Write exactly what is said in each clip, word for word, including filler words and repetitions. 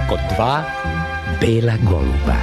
kod dva bela goluba.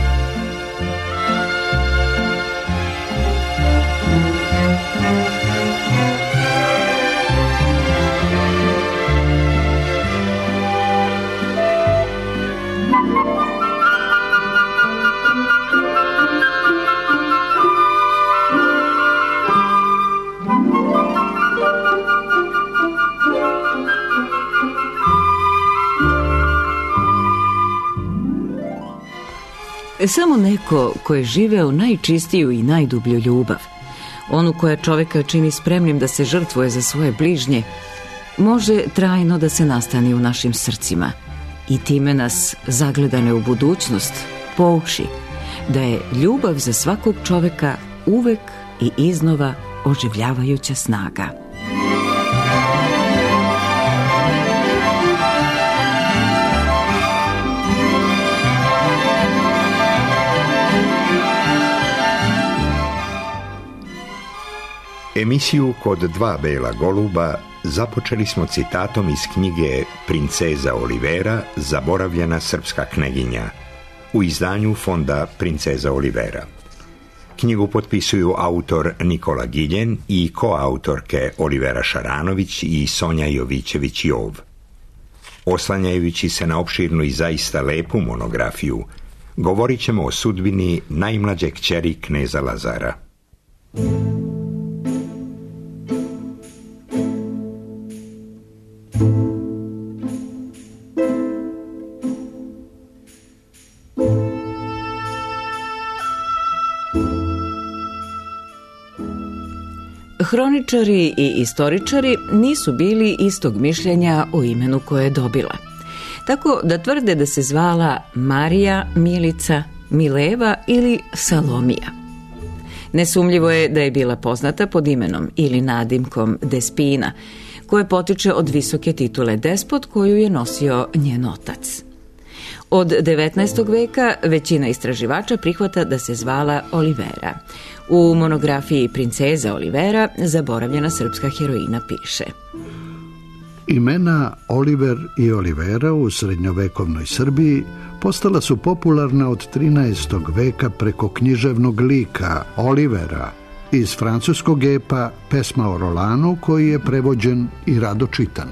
Samo neko ko je živeo najčistiju i najdublju ljubav, onu koja čoveka čini spremnim da se žrtvuje za svoje bližnje, može trajno da se nastani u našim srcima i time nas, zagledane u budućnost, pouči da je ljubav za svakog čoveka uvek i iznova oživljavajuća snaga. Emisiju Kod dva bela goluba započeli smo citatom iz knjige Princeza Olivera, zaboravljena srpska kneginja, u izdanju fonda Princeza Olivera. Knjigu potpisuju autor Nikola Giljen i koautorke Olivera Šaranović i Sonja Jovićević-Jov. Oslanjajući se na opširnu i zaista lepu monografiju, govorit ćemo o sudbini najmlađe kćeri kneza Lazara. Hroničari i istoričari nisu bili istog mišljenja o imenu koje je dobila. Tako da tvrde da se zvala Marija, Milica, Mileva ili Salomija. Nesumljivo je da je bila poznata pod imenom ili nadimkom Despina, koje potiče od visoke titule despot koju je nosio njen otac. Od devetnaestog veka većina istraživača prihvata da se zvala Olivera. U monografiji Princeza Olivera zaboravljena srpska heroina piše: Imena Oliver i Olivera u srednjovekovnoj Srbiji postala su popularna od trinaestog veka preko književnog lika Olivera iz francuskog epa Pesma o Rolanu, koji je prevođen i rado čitan.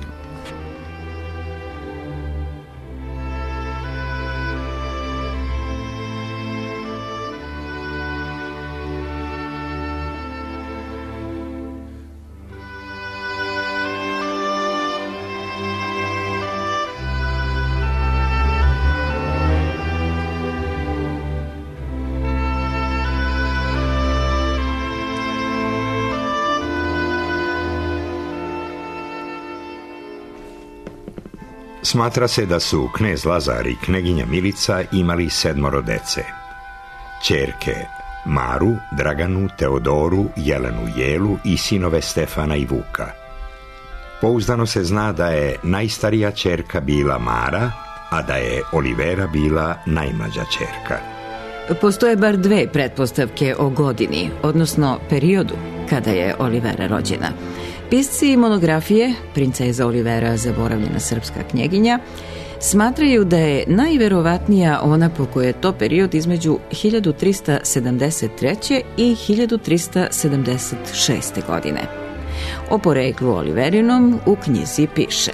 Smatra se da su knez Lazar i kneginja Milica imali sedmoro dece. Ćerke Maru, Draganu, Teodoru, Jelenu Jelu i sinove Stefana i Vuka. Pouzdano se zna da je najstarija ćerka bila Mara, a da je Olivera bila najmlađa ćerka. Postoje bar dve pretpostavke o godini, odnosno periodu kada je Olivera rođena. Pisci monografije Princeza Olivera, zaboravljena srpska knjeginja, smatraju da je najverovatnija ona po kojoj je to period između hiljadu trista sedamdeset treće i hiljadu trista sedamdeset šeste. godine. O poreklu Oliverinom u knjizi piše: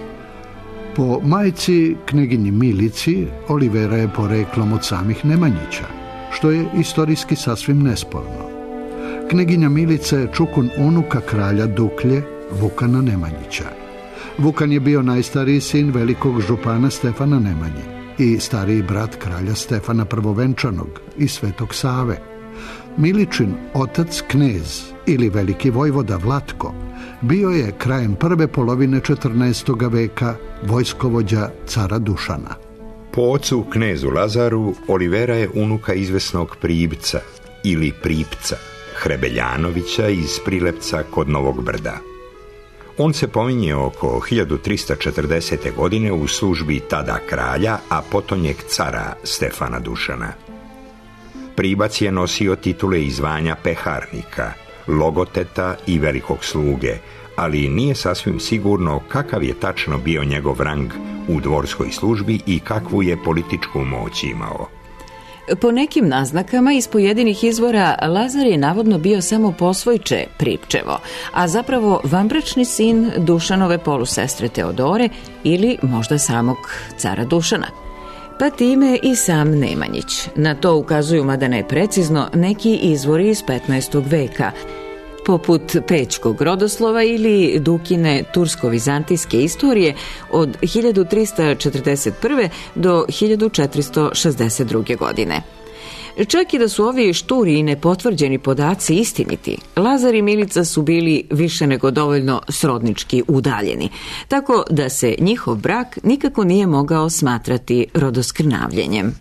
Po majci kneginji Milici, Olivera je poreklom od samih Nemanjića, što je istorijski sasvim nesporno. Kneginja Milica je čukun unuka kralja Duklje, Vukana Nemanjića. Vukan je bio najstariji sin velikog župana Stefana Nemanje i stariji brat kralja Stefana Prvovenčanog i Svetog Save. Miličin otac knez ili veliki vojvoda Vlatko bio je krajem prve polovine četrnaestog veka vojskovođa cara Dušana. Po ocu knezu Lazaru, Olivera je unuka izvesnog Pribca ili Pripca, Hrebeljanovića iz Prilepca kod Novog Brda. On se pominje oko hiljadu trista četrdesete. godine u službi tada kralja, a potonjeg cara Stefana Dušana. Pribac je nosio titule i zvanja peharnika, logoteta i velikog sluge, ali nije sasvim sigurno kakav je tačno bio njegov rang u dvorskoj službi i kakvu je političku moć imao. Po nekim naznakama iz pojedinih izvora Lazar je navodno bio samo posvojče Pripčevo, a zapravo vanbračni sin Dušanove polusestre Teodore ili možda samog cara Dušana. Pa time i sam Nemanjić. Na to ukazuju, mada ne precizno, neki izvori iz petnaestog veka, poput Pećkog rodoslova ili Dukine tursko-vizantijske istorije od hiljadu trista četrdeset prve do hiljadu četiristo šezdeset druge. godine. Čak i da su ovi šturi i nepotvrđeni podaci istiniti, Lazar i Milica su bili više nego dovoljno srodnički udaljeni, tako da se njihov brak nikako nije mogao smatrati rodoskrnavljenjem.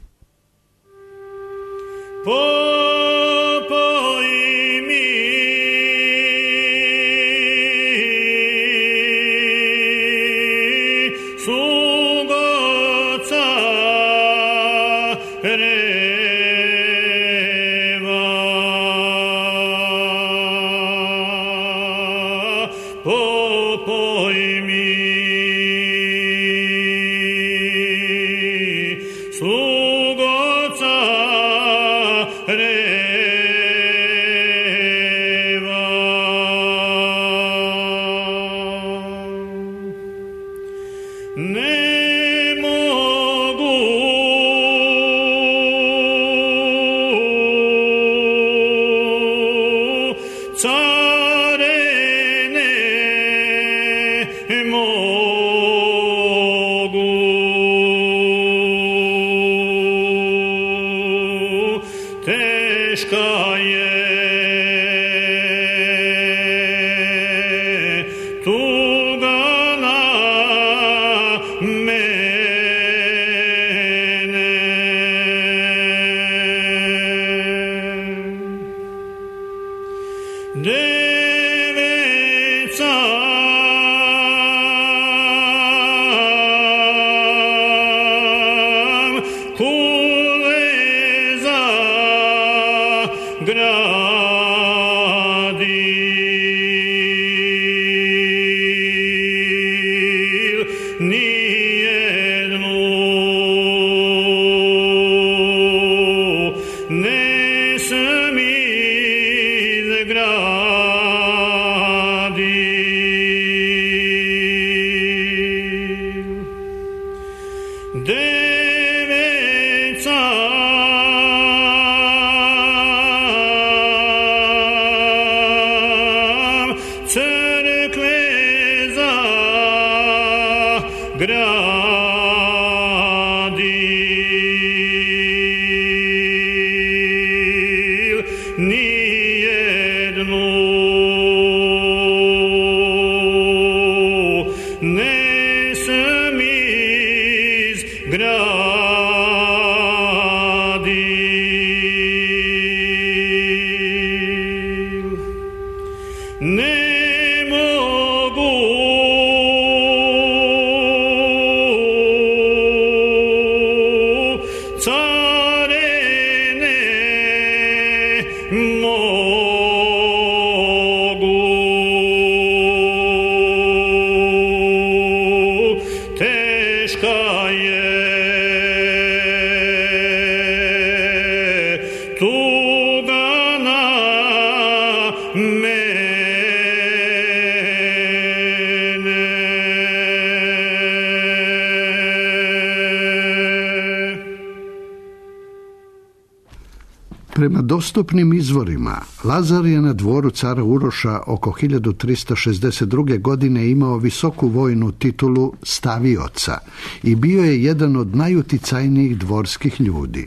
Prema dostupnim izvorima, Lazar je na dvoru cara Uroša oko hiljadu trista šezdeset druge. godine imao visoku vojnu titulu stavioca i bio je jedan od najuticajnijih dvorskih ljudi.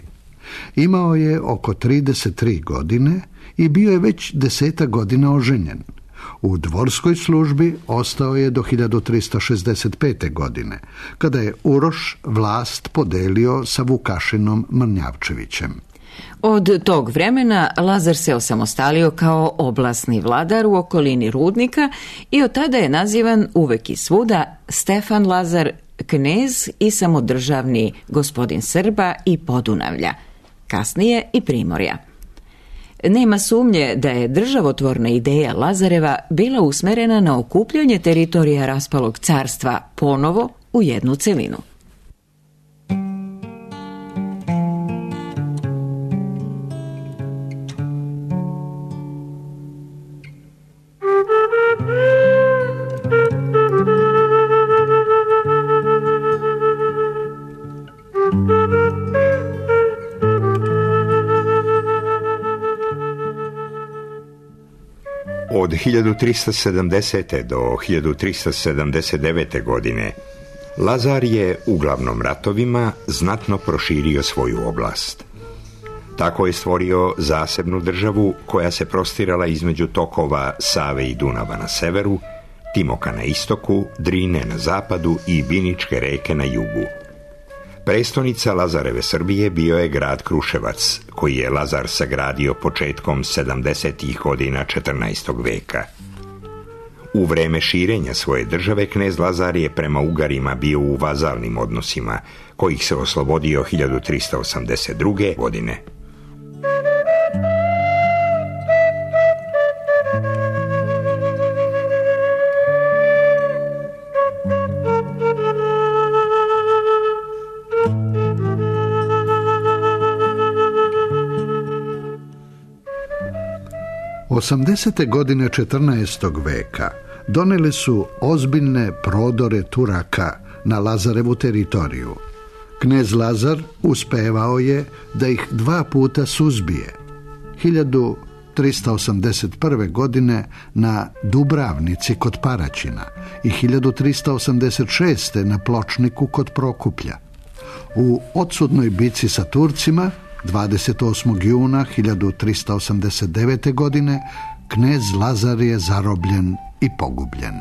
Imao je oko trideset tri godine i bio je već deseta godina oženjen. U dvorskoj službi ostao je do hiljadu trista šezdeset pete. godine, kada je Uroš vlast podelio sa Vukašinom Mrnjavčevićem. Od tog vremena Lazar se osamostalio kao oblasni vladar u okolini Rudnika i od tada je nazivan uvek i svuda Stefan Lazar, knez i samodržavni gospodin Srba i Podunavlja, kasnije i Primorja. Nema sumnje da je državotvorna ideja Lazareva bila usmerena na okupljanje teritorija raspalog carstva ponovo u jednu celinu. Od hiljadu trista sedamdesete do hiljadu trista sedamdeset devete. godine Lazar je uglavnom ratovima znatno proširio svoju oblast. Tako je stvorio zasebnu državu koja se prostirala između tokova Save i Dunava na severu, Timoka na istoku, Drine na zapadu i Biničke reke na jugu. Prestonica Lazareve Srbije bio je grad Kruševac, koji je Lazar sagradio početkom sedamdesetih godina četrnaestog veka. U vreme širenja svoje države knez Lazar je prema Ugarima bio u vazalnim odnosima, kojih se oslobodio hiljadu trista osamdeset druge. godine. osamdesete godine četrnaestog veka donele su ozbiljne prodore Turaka na Lazarevu teritoriju. Knez Lazar uspevao je da ih dva puta suzbije. hiljadu trista osamdeset prve. godine na Dubravnici kod Paraćina i hiljadu trista osamdeset šeste. na Pločniku kod Prokuplja. U odsudnoj bici sa Turcima dvadeset osmog juna hiljadu trista osamdeset devete. godine knez Lazar je zarobljen i pogubljen.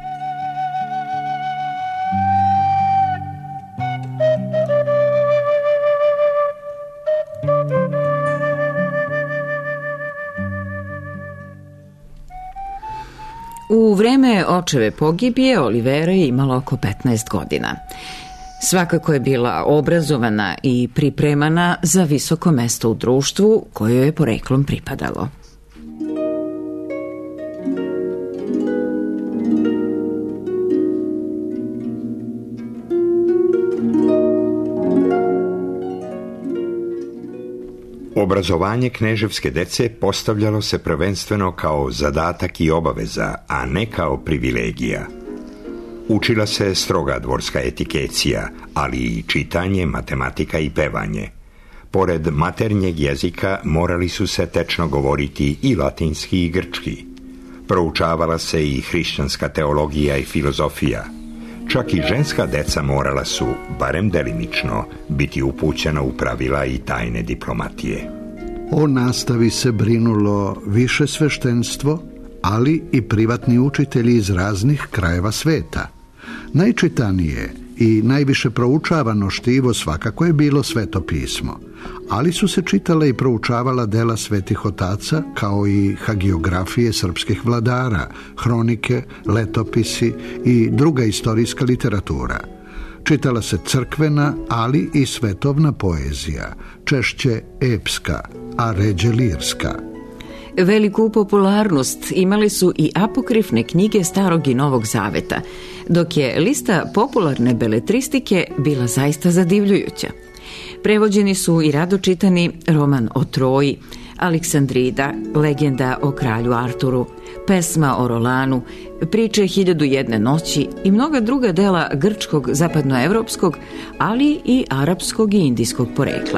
U vreme očeve pogibije Olivera je imala oko petnaest godina. Svakako je bila obrazovana i pripremana za visoko mesto u društvu koje je poreklom pripadalo. Obrazovanje kneževske dece postavljalo se prvenstveno kao zadatak i obaveza, a ne kao privilegija. Učila se stroga dvorska etikecija, ali i čitanje, matematika i pevanje. Pored maternjeg jezika morali su se tečno govoriti i latinski i grčki. Proučavala se i hrišćanska teologija i filozofija. Čak i ženska deca morala su, barem delimično, biti upućena u pravila i tajne diplomatije. O nastavi se brinulo više sveštenstvo, ali i privatni učitelji iz raznih krajeva sveta. Najčitanije i najviše proučavano štivo svakako je bilo Sveto pismo, ali su se čitala i proučavala dela svetih otaca, kao i hagiografije srpskih vladara, hronike, letopisi i druga istorijska literatura. Čitala se crkvena, ali i svetovna poezija, češće epska, a ređe lirska. Veliku popularnost imali su i apokrifne knjige Starog i Novog Zaveta, dok je lista popularne beletristike bila zaista zadivljujuća. Prevođeni su i rado čitani roman o Troji, Aleksandrida, legenda o kralju Arturu, pesma o Rolanu, priče Hiljadu jedne noći i mnoga druga dela grčkog, zapadnoevropskog, ali i arapskog i indijskog porekla.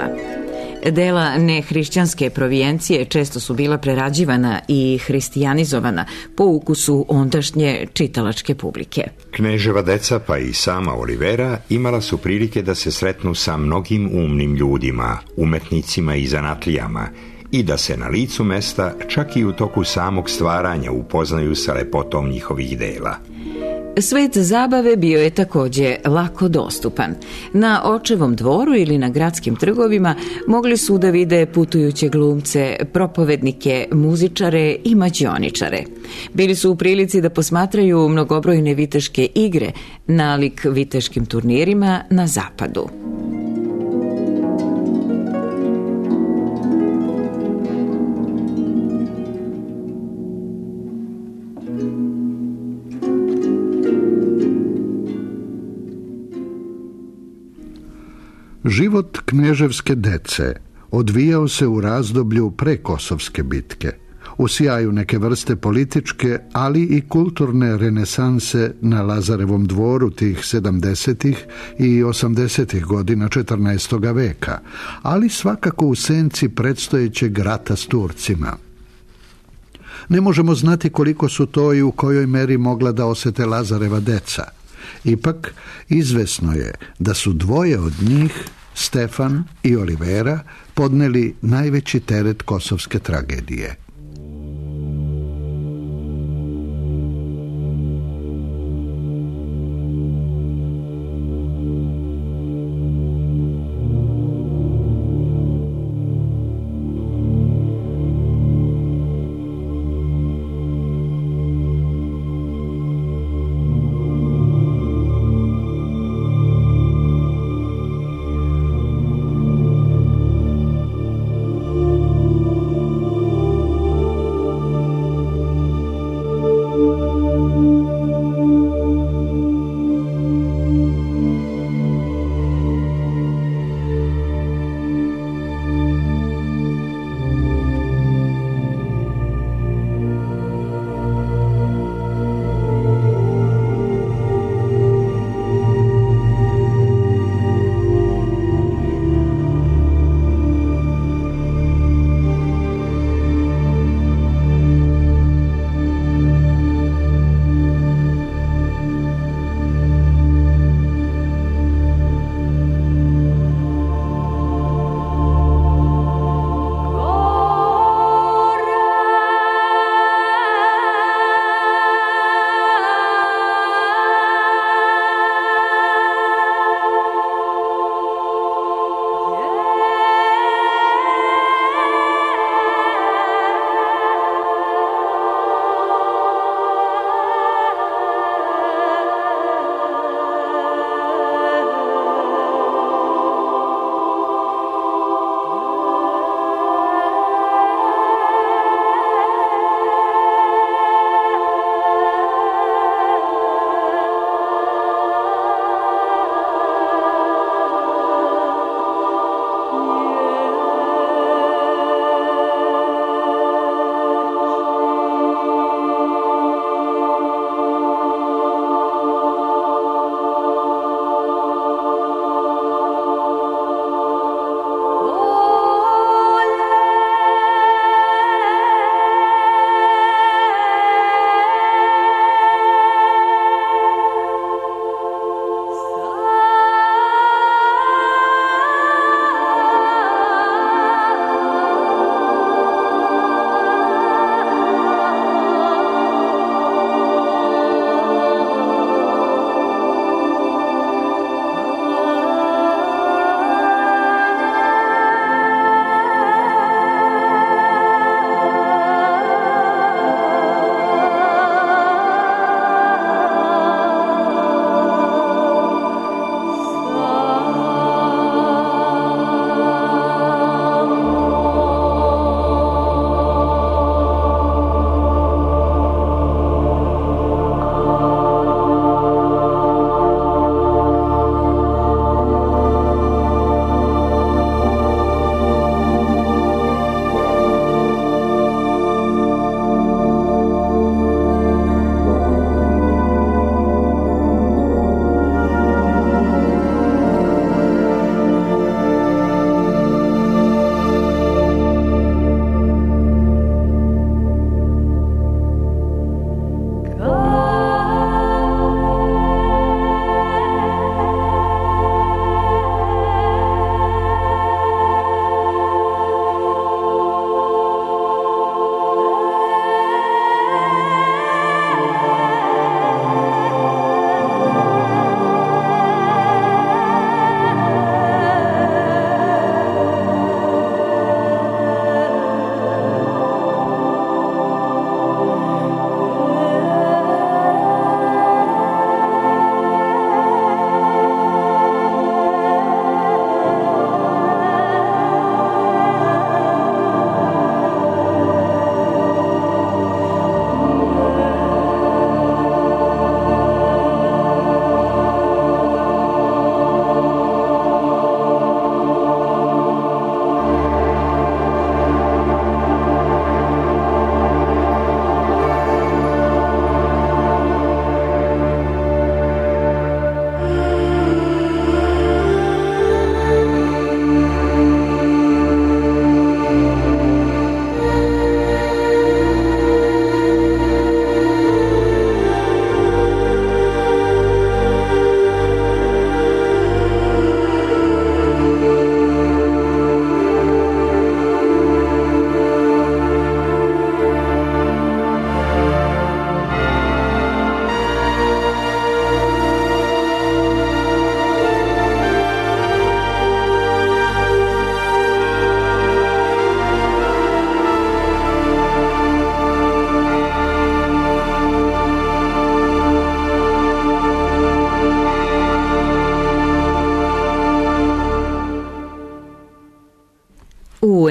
Dela nehrišćanske provijencije često su bila prerađivana i hristijanizovana po ukusu ondašnje čitalačke publike. Kneževa deca, pa i sama Olivera, imala su prilike da se sretnu sa mnogim umnim ljudima, umetnicima i zanatlijama i da se na licu mesta, čak i u toku samog stvaranja, upoznaju sa lepotom njihovih dela. Svet zabave bio je također lako dostupan. Na očevom dvoru ili na gradskim trgovima mogli su da vide putujuće glumce, propovednike, muzičare i mađioničare. Bili su u prilici da posmatraju mnogobrojne viteške igre, nalik viteškim turnirima na zapadu. Život kneževske dece odvijao se u razdoblju pre Kosovske bitke, u sjaju neke vrste političke, ali i kulturne renesanse na Lazarevom dvoru tih sedamdesetih i osamdesetih godina četrnaestog veka, ali svakako u senci predstojećeg rata s Turcima. Ne možemo znati koliko su to i u kojoj meri mogla da osete Lazareva deca. Ipak, izvesno je da su dvoje od njih, Stefan i Olivera, podneli najveći teret kosovske tragedije.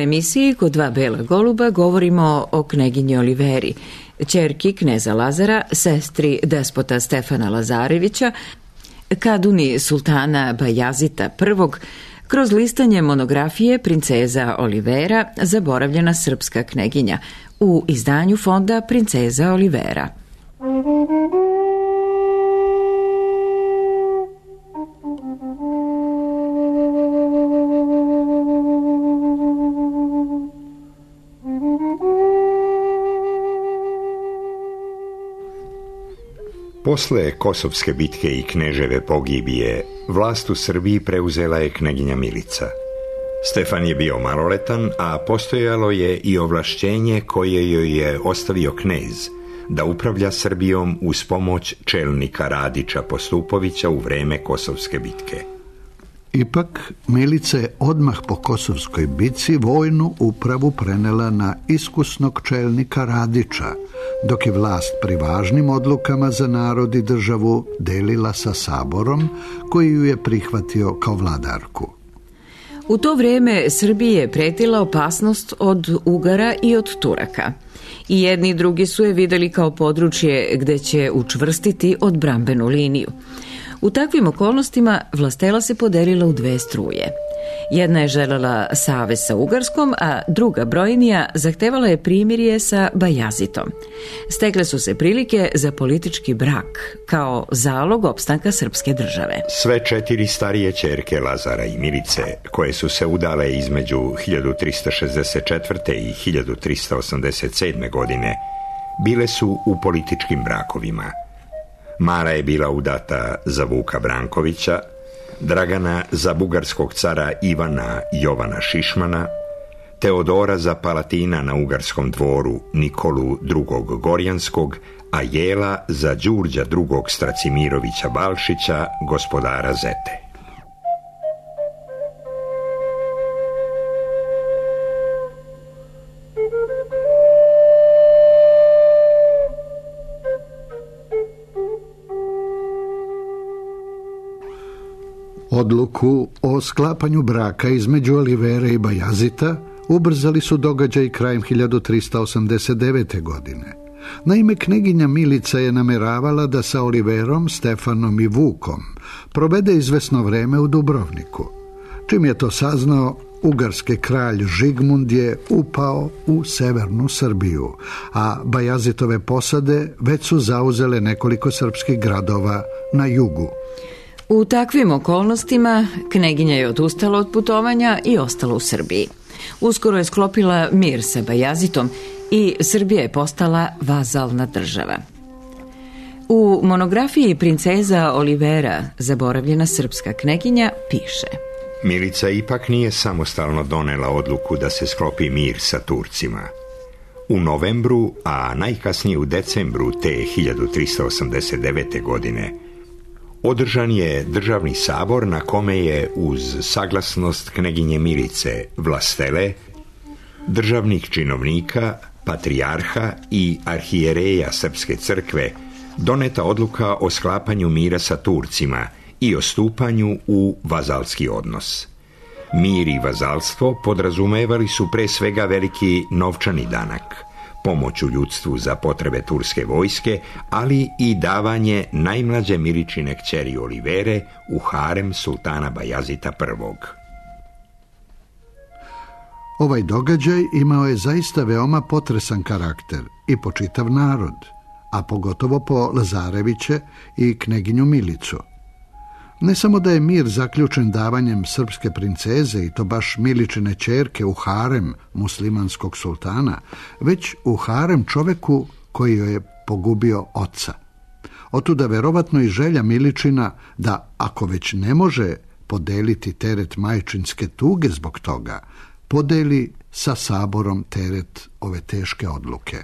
emisiji Kod dva bela goluba govorimo o kneginji Oliveri, ćerki kneza Lazara, sestri despota Stefana Lazarevića, kaduni sultana Bajazita prvog, kroz listanje monografije Princeza Olivera, zaboravljena srpska kneginja, u izdanju fonda Princeza Olivera. Posle Kosovske bitke i Kneževe pogibije, vlast u Srbiji preuzela je kneginja Milica. Stefan je bio maloletan, a postojalo je i ovlašćenje koje joj je ostavio knez, da upravlja Srbijom uz pomoć čelnika Radića Postupovića u vreme Kosovske bitke. Ipak, Milica je odmah po Kosovskoj bitci vojnu upravu prenela na iskusnog čelnika Radića, dok je vlast pri važnim odlukama za narod i državu delila sa Saborom, koji ju je prihvatio kao vladarku. U to vrijeme Srbiji je pretila opasnost od Ugara i od Turaka. I jedni i drugi su je vidjeli kao područje gde će učvrstiti odbrambenu liniju. U takvim okolnostima vlastela se podelila u dve struje. Jedna je želela savez sa Ugarskom, a druga, brojnija, zahtevala je primirje sa Bajazitom. Stekle su se prilike za politički brak, kao zalog opstanka srpske države. Sve četiri starije ćerke Lazara i Milice, koje su se udale između hiljadu trista šezdeset četvrte. i hiljadu trista osamdeset sedme. godine, bile su u političkim brakovima. Mara je bila udata za Vuka Brankovića, Dragana za bugarskog cara Ivana Jovana Šišmana, Teodora za palatina na ugarskom dvoru Nikolu drugog. Gorjanskog, a Jela za Đurđa drugog. Stracimirovića Balšića, gospodara Zete. Odluku o sklapanju braka između Olivere i Bajazita ubrzali su događaj krajem hiljadu trista osamdeset devete. godine. Naime, kneginja Milica je nameravala da sa Oliverom, Stefanom i Vukom provede izvesno vreme u Dubrovniku. Čim je to saznao, ugarski kralj Žigmund je upao u severnu Srbiju, a Bajazitove posade već su zauzele nekoliko srpskih gradova na jugu. U takvim okolnostima kneginja je odustala od putovanja i ostala u Srbiji. Uskoro je sklopila mir sa Bajazitom i Srbija je postala vazalna država. U monografiji Princeza Olivera, zaboravljena srpska kneginja, piše: Milica ipak nije samostalno donela odluku da se sklopi mir sa Turcima. U novembru, a najkasnije u decembru te hiljadu trista osamdeset devete. godine, održan je državni sabor na kome je uz saglasnost kneginje Milice Vlastele, državnih činovnika, patrijarha i arhijereja Srpske crkve doneta odluka o sklapanju mira sa Turcima i o stupanju u vazalski odnos. Mir i vazalstvo podrazumevali su pre svega veliki novčani danak, pomoć u ljudstvu za potrebe turske vojske, ali i davanje najmlađe Miličine kćeri Olivere u harem sultana Bajazita prvog. Ovaj događaj imao je zaista veoma potresan karakter i po čitav narod, a pogotovo po Lazareviće i kneginju Milicu. Ne samo da je mir zaključen davanjem srpske princeze, i to baš Miličine ćerke, u harem muslimanskog sultana, već u harem čoveku koji joj je pogubio oca. Otuda verovatno i želja Miličina da, ako već ne može podeliti teret majčinske tuge zbog toga, podeli sa saborom teret ove teške odluke.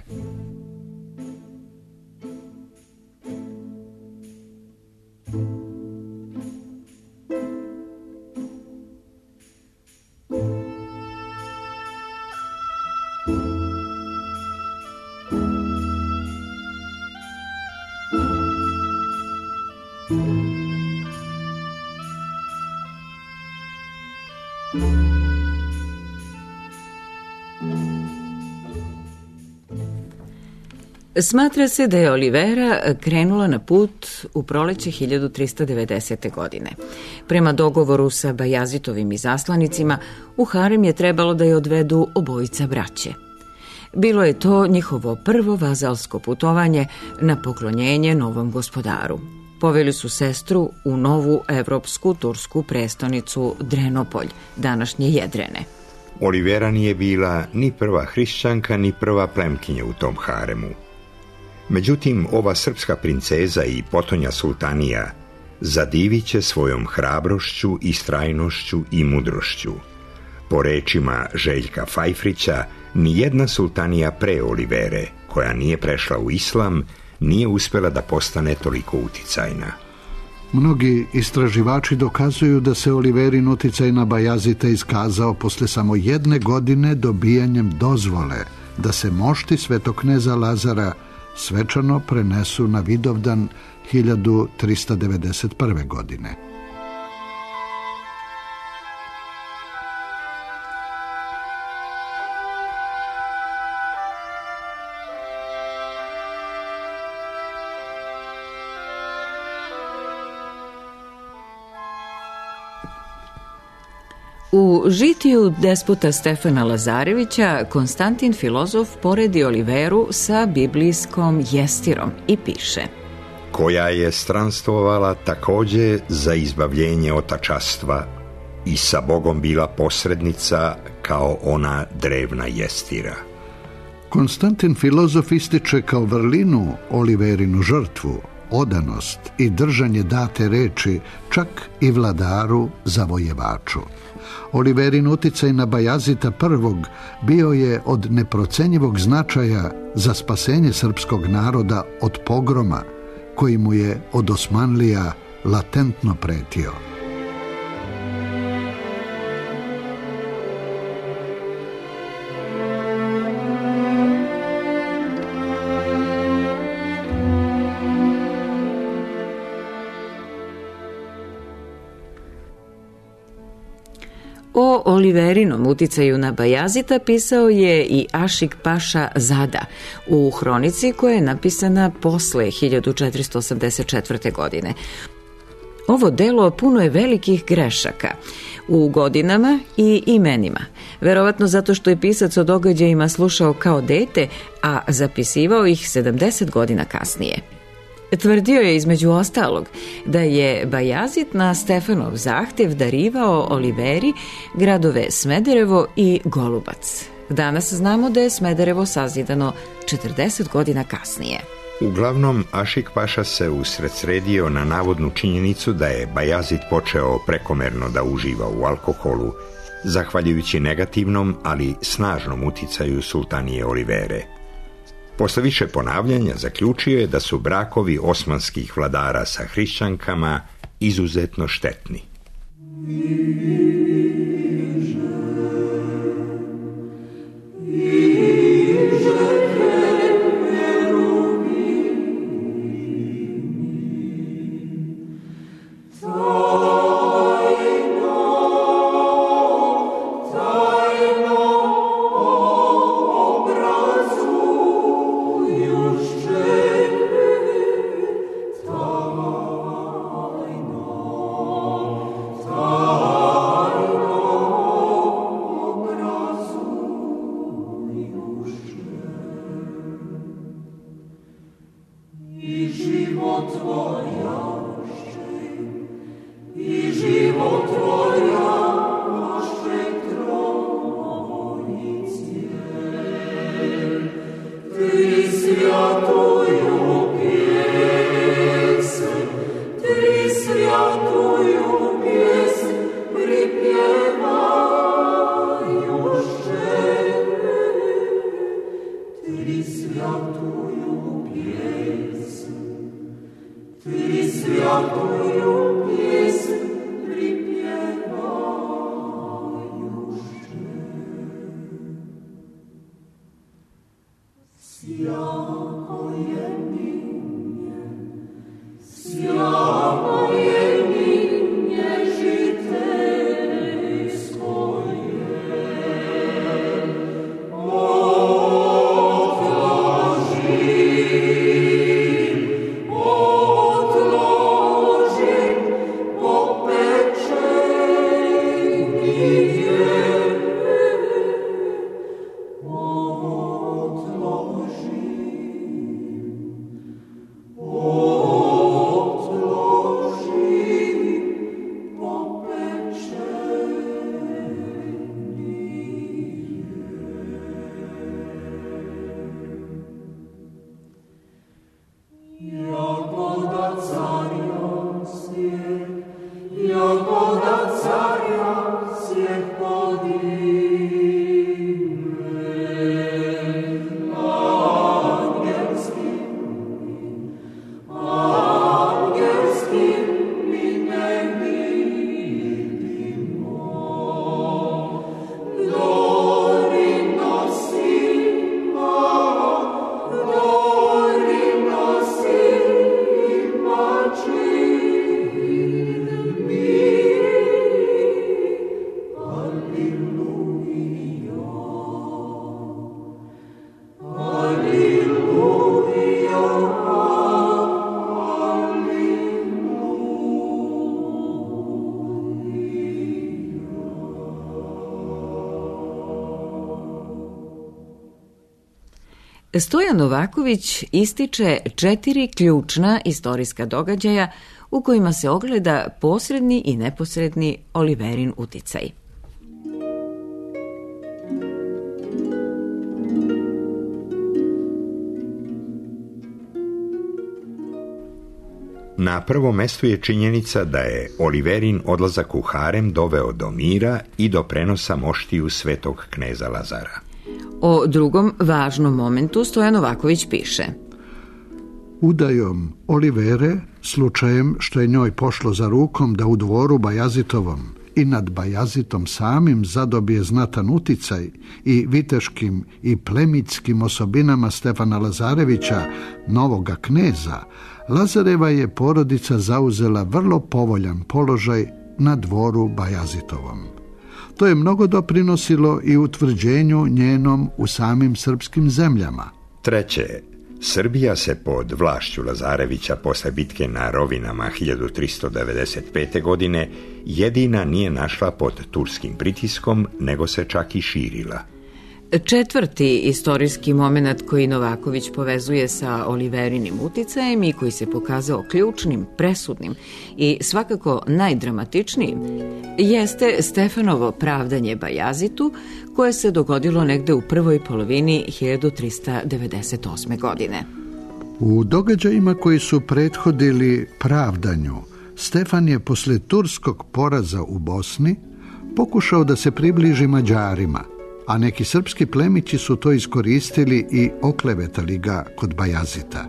Smatra se da je Olivera krenula na put u proleće hiljadu trista devedesete. godine. Prema dogovoru sa Bajazitovim izaslanicima, u harem je trebalo da je odvedu obojica braće. Bilo je to njihovo prvo vazalsko putovanje na poklonjenje novom gospodaru. Poveli su sestru u novu evropsku tursku prestonicu Drenopolj, današnje Jedrene. Olivera nije bila ni prva hrišćanka, ni prva plemkinja u tom haremu. Međutim, ova srpska princeza i potonja sultanija zadivit će svojom hrabrošću, istrajnošću i mudrošću. Po rečima Željka Fajfrića, nijedna sultanija pre Olivere, koja nije prešla u islam, nije uspjela da postane toliko uticajna. Mnogi istraživači dokazuju da se Oliverin uticaj na Bajazita iskazao posle samo jedne godine dobijanjem dozvole da se mošti svetokneza Lazara svečano prenesu na Vidovdan hiljadu trista devedeset prve. godine. U žitiju despota Stefana Lazarevića Konstantin filozof poredi Oliveru sa biblijskom Jestirom i piše: koja je stranstvovala takođe za izbavljenje otačastva i sa Bogom bila posrednica kao ona drevna Jestira. Konstantin filozof ističe kao vrlinu Oliverinu žrtvu, odanost i držanje date reči, čak i vladaru zavojevaču. Oliverin uticaj na Bajazita prvog bio je od neprocenjivog značaja za spasenje srpskog naroda od pogroma koji mu je od Osmanlija latentno pretio. O Oliverinom uticaju na Bajazita pisao je i Ašik Paša Zada u hronici koja je napisana posle hiljadu četiristo osamdeset četvrte. godine. Ovo delo puno je velikih grešaka u godinama i imenima, verovatno zato što je pisac o događajima slušao kao dete, a zapisivao ih sedamdeset godina kasnije. Tvrdio je između ostalog da je Bajazit na Stefanov zahtev darivao Oliveri gradove Smederevo i Golubac. Danas znamo da je Smederevo sazidano četrdeset godina kasnije. Uglavnom, Ašik Paša se usredsredio na navodnu činjenicu da je Bajazit počeo prekomerno da uživa u alkoholu, zahvaljujući negativnom, ali snažnom uticaju sultanije Olivere. Posle više ponavljanja zaključio je da su brakovi osmanskih vladara sa hrišćankama izuzetno štetni. Stojan Novaković ističe četiri ključna istorijska događaja u kojima se ogleda posredni i neposredni Oliverin uticaj. Na prvom mestu je činjenica da je Oliverin odlazak u harem doveo do mira i do prenosa moštiju svetog kneza Lazara. O drugom važnom momentu Stojan Novaković piše: Udajom Olivere, slučajem što je njoj pošlo za rukom da u dvoru Bajazitovom i nad Bajazitom samim zadobije znatan uticaj i viteškim i plemitskim osobinama Stefana Lazarevića, novoga kneza, Lazareva je porodica zauzela vrlo povoljan položaj na dvoru Bajazitovom. To je mnogo doprinosilo i utvrđenju njenom u samim srpskim zemljama. Treće, Srbija se pod vlašću Lazarevića posle bitke na Rovinama hiljadu tristo devedeset pete. godine jedina nije našla pod turskim pritiskom, nego se čak i širila. Četvrti istorijski moment koji Novaković povezuje sa Oliverinim uticajem i koji se pokazao ključnim, presudnim i svakako najdramatičnijim, jeste Stefanovo pravdanje Bajazitu, koje se dogodilo negde u prvoj polovini hiljadu tristo devedeset osme. godine. U događajima koji su prethodili pravdanju, Stefan je posle turskog poraza u Bosni pokušao da se približi Mađarima, a neki srpski plemići su to iskoristili i oklevetali ga kod Bajazita.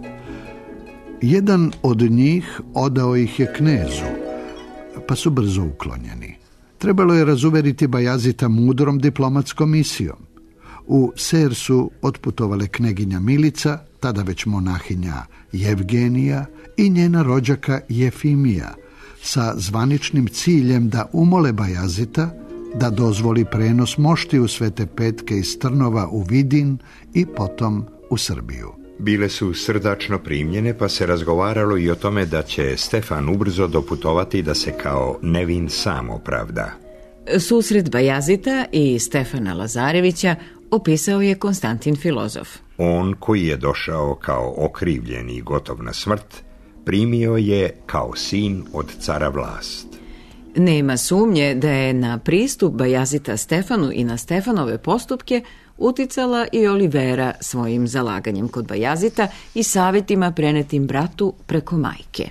Jedan od njih odao ih je knezu, pa su brzo uklonjeni. Trebalo je razuveriti Bajazita mudrom diplomatskom misijom. U Ser su otputovale kneginja Milica, tada već monahinja Jevgenija i njena rođaka Jefimija, sa zvaničnim ciljem da umole Bajazita da dozvoli prenos moštiju Svete Petke iz Trnova u Vidin i potom u Srbiju. Bile su srdačno primljene, pa se razgovaralo i o tome da će Stefan ubrzo doputovati da se kao nevin sam opravda. Susret Bajazita i Stefana Lazarevića opisao je Konstantin Filozof. On, koji je došao kao okrivljen i gotov na smrt, primio je kao sin od cara vlast. Nema sumnje da je na pristup Bajazita Stefanu i na Stefanove postupke uticala i Olivera svojim zalaganjem kod Bajazita i savjetima prenetim bratu preko majke.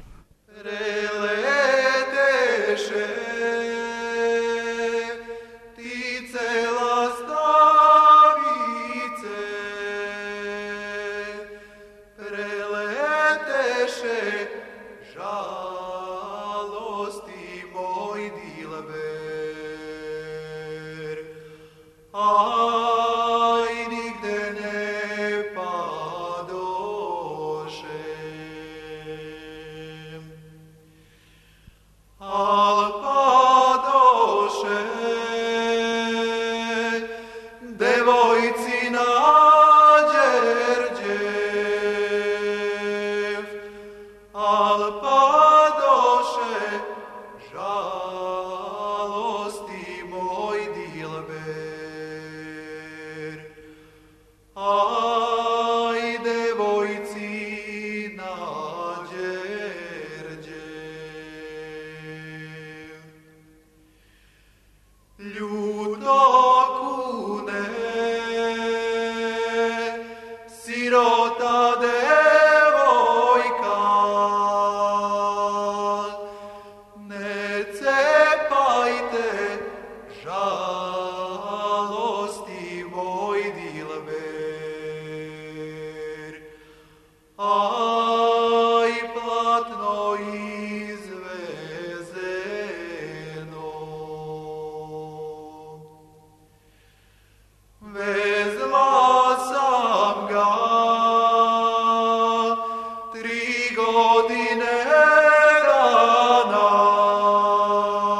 Godine rana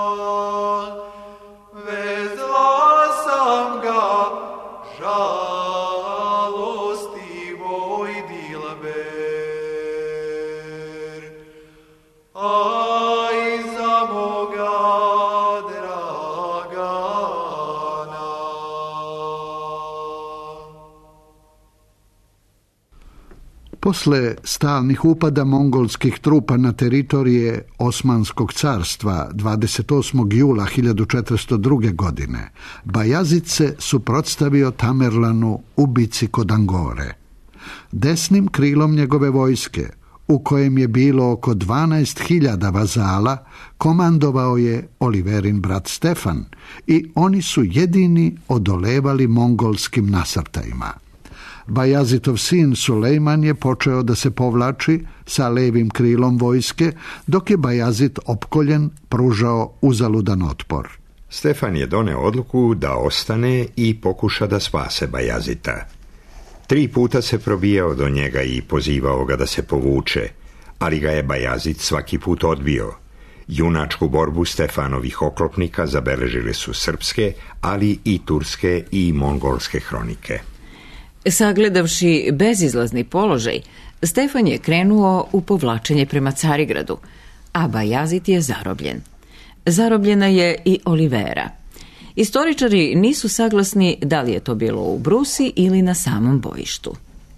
Posle stalnih upada mongolskih trupa na teritorije Osmanskog carstva dvadeset osmog jula hiljadu četiristo druge. godine, Bajazid se suprotstavio Tamerlanu u bici kod Angore. Desnim krilom njegove vojske, u kojem je bilo oko dvanaest hiljada vazala, komandovao je Oliverin brat Stefan i oni su jedini odolevali mongolskim nasrtajima. Bajazitov sin Sulejman je počeo da se povlači sa levim krilom vojske, dok je Bajazid opkoljen pružao uzaludan otpor. Stefan je doneo odluku da ostane i pokuša da spase Bajazita. Tri puta se probijao do njega i pozivao ga da se povuče, ali ga je Bajazid svaki put odbio. Junačku borbu Stefanovih oklopnika zabeležile su srpske, ali i turske i mongolske hronike. Sagledavši bezizlazni položaj, Stefan je krenuo u povlačenje prema Carigradu, a Bajazid je zarobljen. Zarobljena je i Olivera. Istoričari nisu saglasni da li je to bilo u brusi ili na samom bojištu.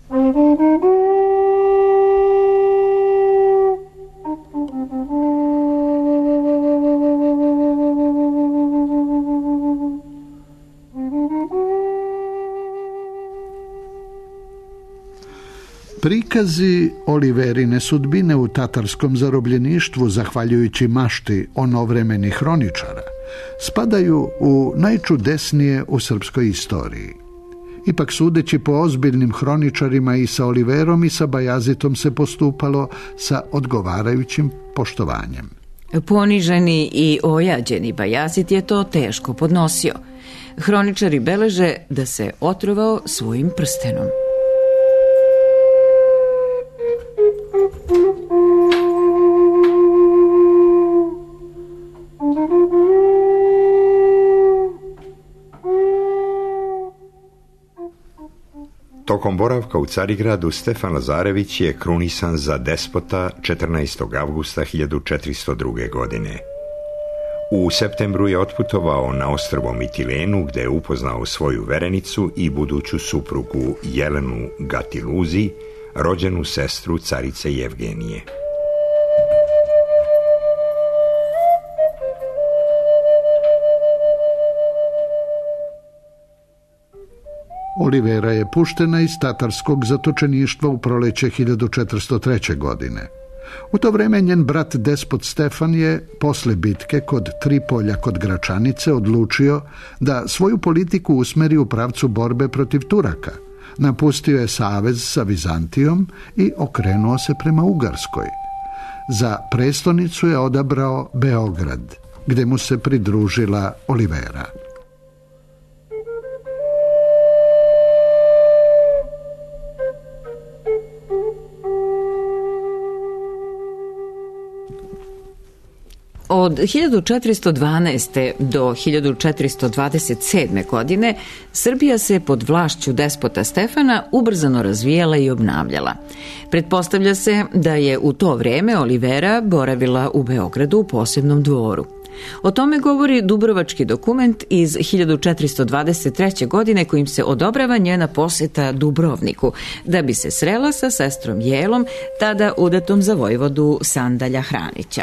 Prikazi Oliverine sudbine u tatarskom zarobljeništvu, zahvaljujući mašti onovremenih hroničara, spadaju u najčudesnije u srpskoj istoriji. Ipak, sudeći po ozbiljnim hroničarima, i sa Oliverom i sa Bajazitom se postupalo sa odgovarajućim poštovanjem. Poniženi i ojađeni Bajazid je to teško podnosio. Hroničari beleže da se otrovao svojim prstenom. Tokom boravka u Carigradu Stefan Lazarević je krunisan za despota četrnaestog avgusta hiljadu četiristo druge. godine. U septembru je otputovao na ostrvo Mitilenu, gde je upoznao svoju verenicu i buduću suprugu Jelenu Gatiluzi, rođenu sestru carice Jevgenije. Olivera je puštena iz tatarskog zatočeništva u proleće hiljadu četiristo treće. godine. U to vreme njen brat despot Stefan je, posle bitke kod Tripolja kod Gračanice, odlučio da svoju politiku usmeri u pravcu borbe protiv Turaka. Napustio je savez sa Vizantijom i okrenuo se prema Ugarskoj. Za prestonicu je odabrao Beograd, gde mu se pridružila Olivera. Od hiljadu četiristo dvanaeste. do hiljadu četiristo dvadeset sedme. godine Srbija se pod vlašću despota Stefana ubrzano razvijala i obnavljala. Pretpostavlja se da je u to vreme Olivera boravila u Beogradu u posebnom dvoru. O tome govori dubrovački dokument iz hiljadu četiristo dvadeset treće. godine kojim se odobrava njena poseta Dubrovniku, da bi se srela sa sestrom Jelom, tada udatom za vojvodu Sandalja Hranića.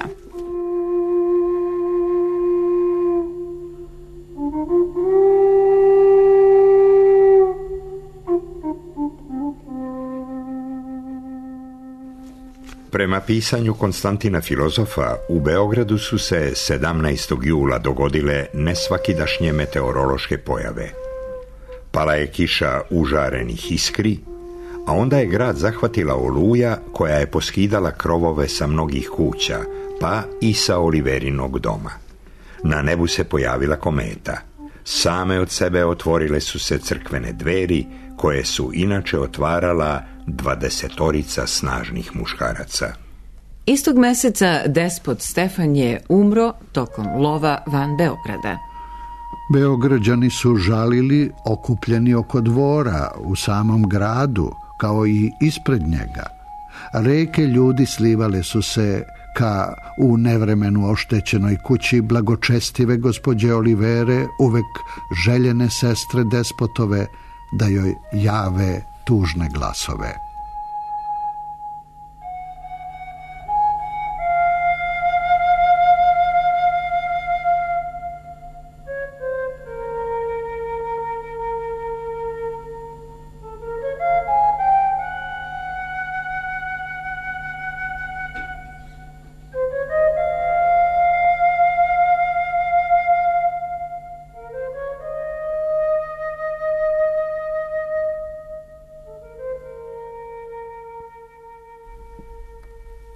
Prema pisanju Konstantina Filozofa, u Beogradu su se sedamnaestog jula dogodile nesvakidašnje meteorološke pojave. Pala je kiša užarenih iskri, a onda je grad zahvatila oluja koja je poskidala krovove sa mnogih kuća, pa i sa Oliverinog doma. Na nebu se pojavila kometa. Same od sebe otvorile su se crkvene dveri, koje su inače otvarala dvadesetorica snažnih muškaraca. Istog meseca despot Stefan je umro tokom lova van Beograda. Beograđani su žalili okupljeni oko dvora u samom gradu, kao i ispred njega. Reke ljudi slivale su se ka u nevremenu oštećenoj kući blagočestive gospođe Olivere, uvek željene sestre despotove, da joj jave tužne glasove.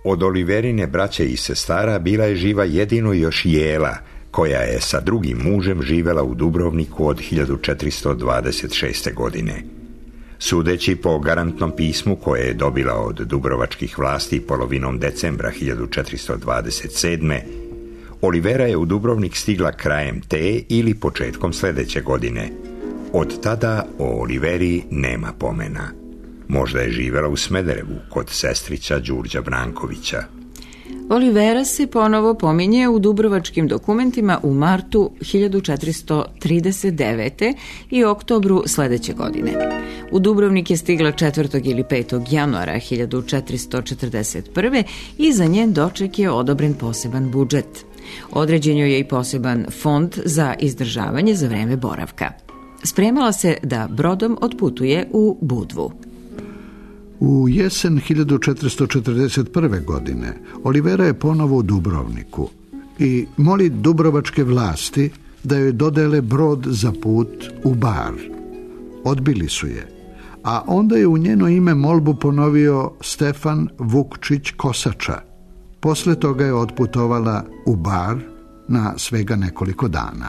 Od Oliverine braće i sestara bila je živa jedino još Jela, koja je sa drugim mužem živela u Dubrovniku od hiljadu četiristo dvadeset šeste. godine. Sudeći po garantnom pismu koje je dobila od dubrovačkih vlasti polovinom decembra hiljadu četiristo dvadeset sedme. Olivera je u Dubrovnik stigla krajem te ili početkom sljedeće godine. Od tada o Oliveri nema pomena. Možda je živjela u Smederevu kod sestrića Đurđa Brankovića. Olivera se ponovo pominje u dubrovačkim dokumentima u martu hiljadu četiristo trideset devete. i oktobru sljedeće godine. U Dubrovnik je stigla četvrtog ili petog januara hiljadu četiristo četrdeset prve. i za njen doček je odobren poseban budžet. Određen joj je i poseban fond za izdržavanje za vreme boravka. Spremala se da brodom otputuje u Budvu. U jesen hiljadu četiristo četrdeset prve. godine Olivera je ponovo u Dubrovniku i moli dubrovačke vlasti da joj dodele brod za put u Bar. Odbili su je, a onda je u njeno ime molbu ponovio Stefan Vukčić Kosača. Posle toga je otputovala u Bar na svega nekoliko dana.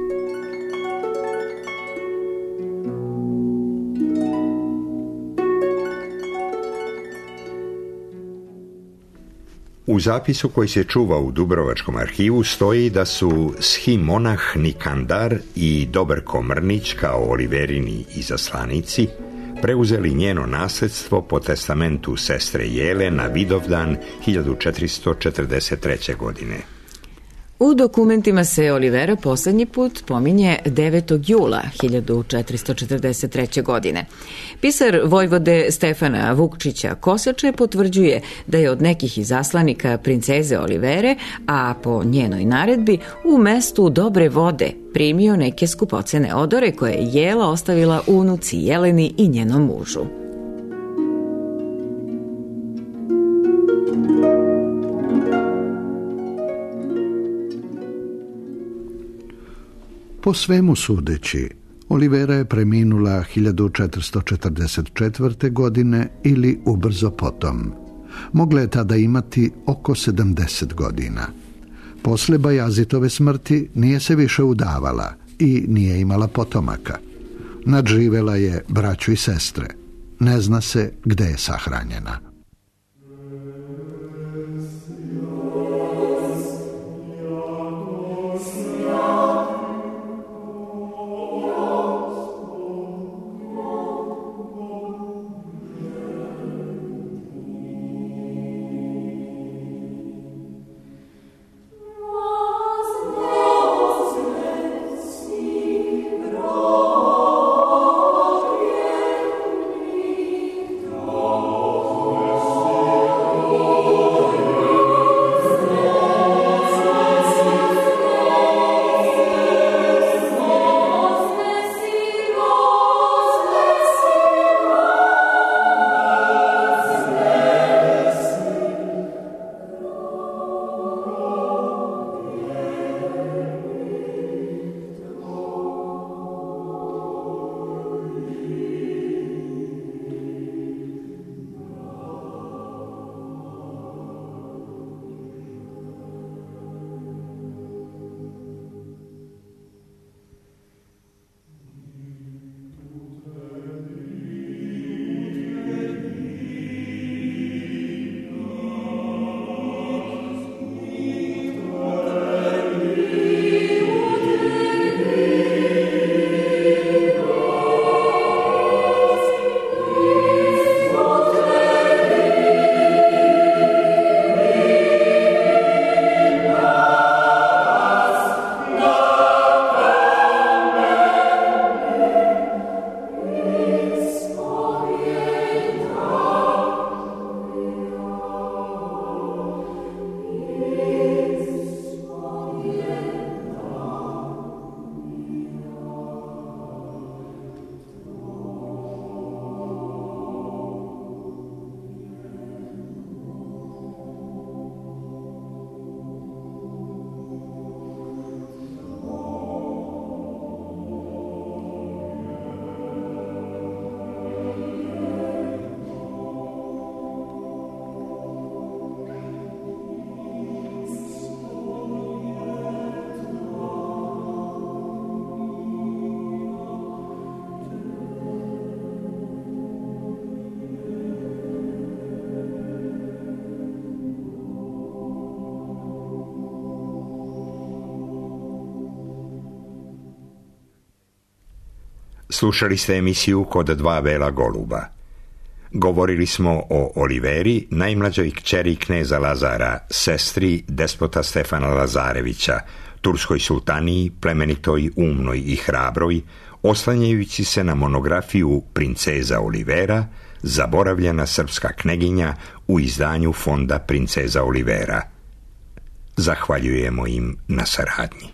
U zapisu koji se čuva u Dubrovačkom arhivu stoji da su schimonah Nikandar i Dobrko Mrnić kao Oliverini izaslanici preuzeli njeno nasljedstvo po testamentu sestre Jele na Vidovdan hiljadu četiristo četrdeset treće. godine. U dokumentima se Olivera posljednji put pominje devetog jula hiljadu četiristo četrdeset treće. godine. Pisar vojvode Stefana Vukčića Kosače potvrđuje da je od nekih izaslanika princeze Olivere, a po njenoj naredbi, u mestu Dobre vode primio neke skupocene odore koje je Jela ostavila unuci Jeleni i njenom mužu. Po svemu sudeći, Olivera je preminula hiljadu četiristo četrdeset četvrte. godine ili ubrzo potom. Mogla je tada imati oko sedamdeset godina. Posle Bajazitove smrti nije se više udavala i nije imala potomaka. Nadživela je braću i sestre. Ne zna se gde je sahranjena. Oh Slušali ste emisiju Kod dva bela goluba. Govorili smo o Oliveri, najmlađoj kćeri kneza Lazara, sestri despota Stefana Lazarevića, turskoj sultaniji, plemenitoj, umnoj i hrabroj, oslanjajući se na monografiju Princeza Olivera, zaboravljena srpska kneginja u izdanju Fonda Princeza Olivera. Zahvaljujemo im na saradnji.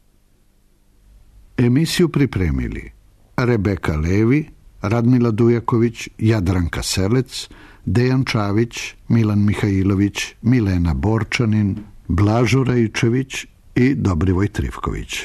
Emisiju pripremili Rebeka Levi, Radmila Dujaković, Jadranka Selec, Dejan Čavić, Milan Mihajlović, Milena Borčanin, Blažo Rajčević i Dobrivoj Trivković.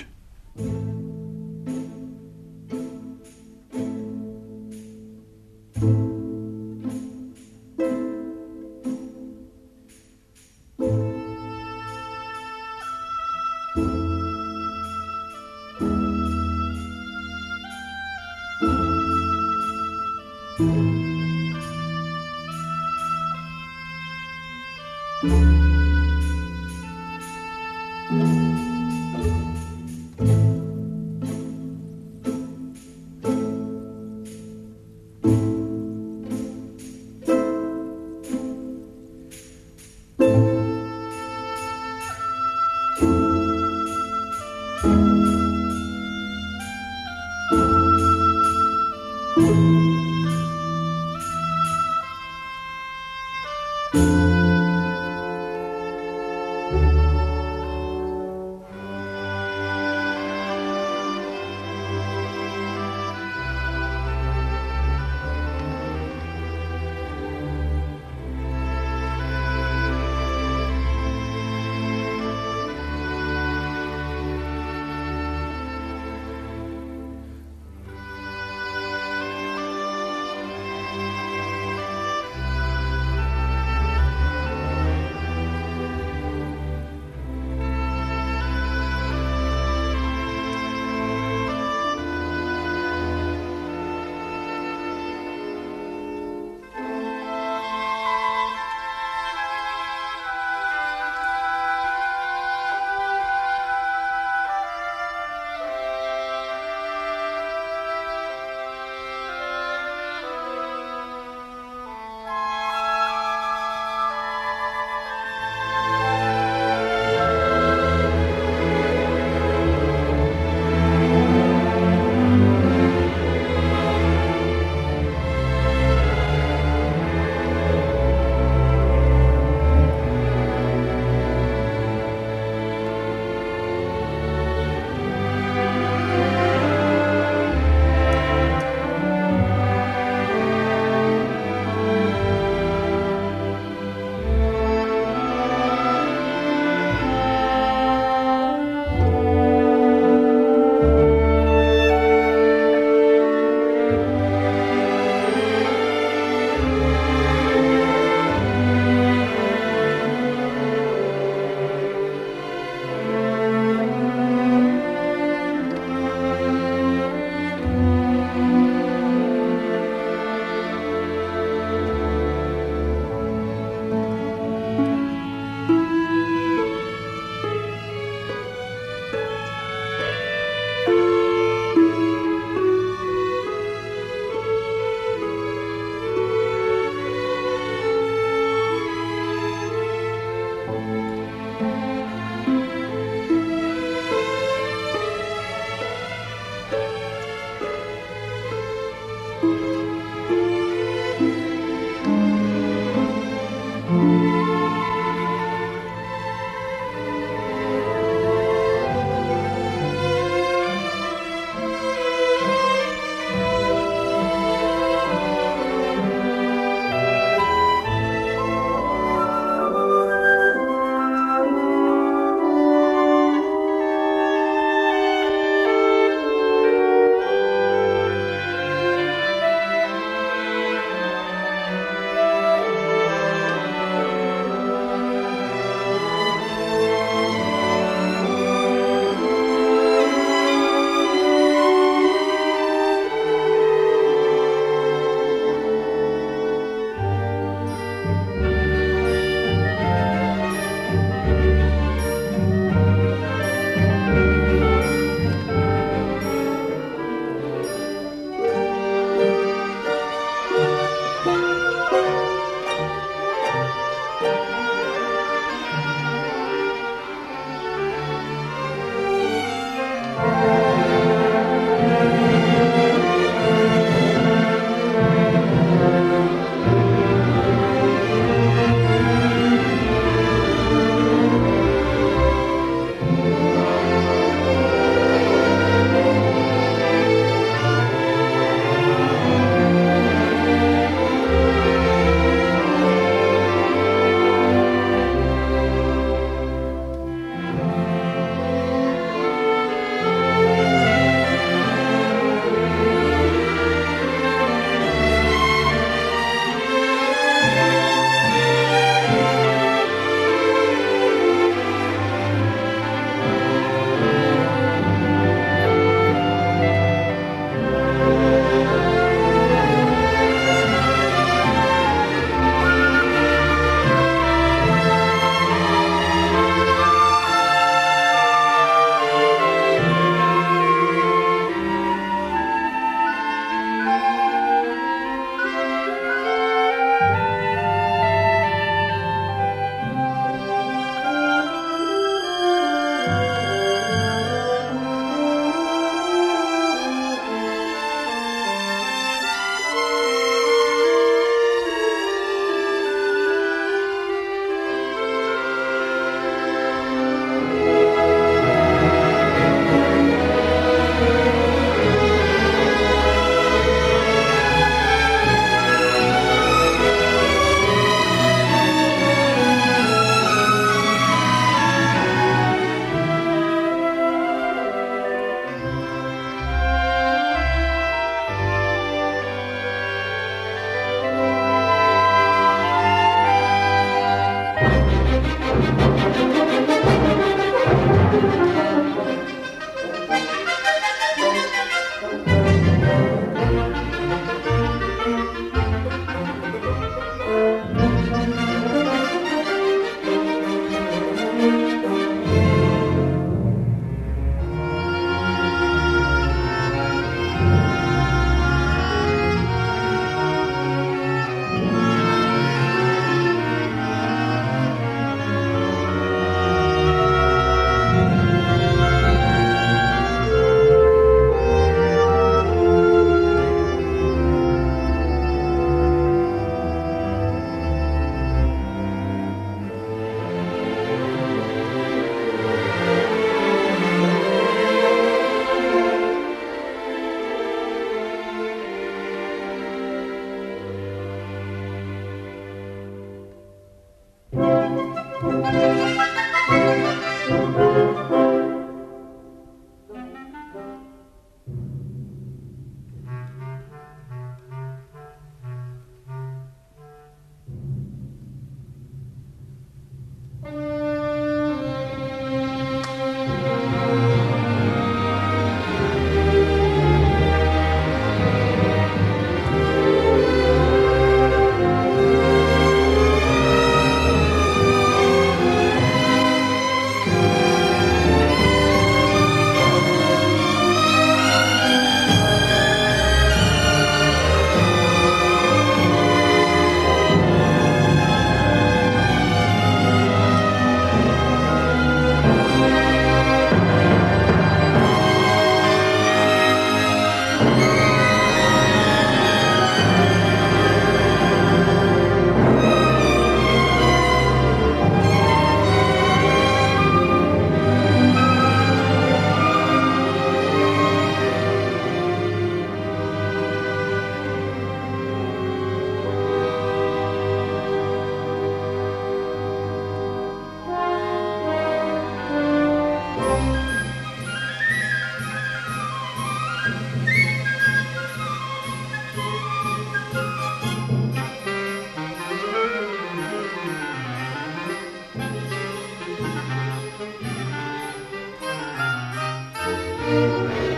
Thank you.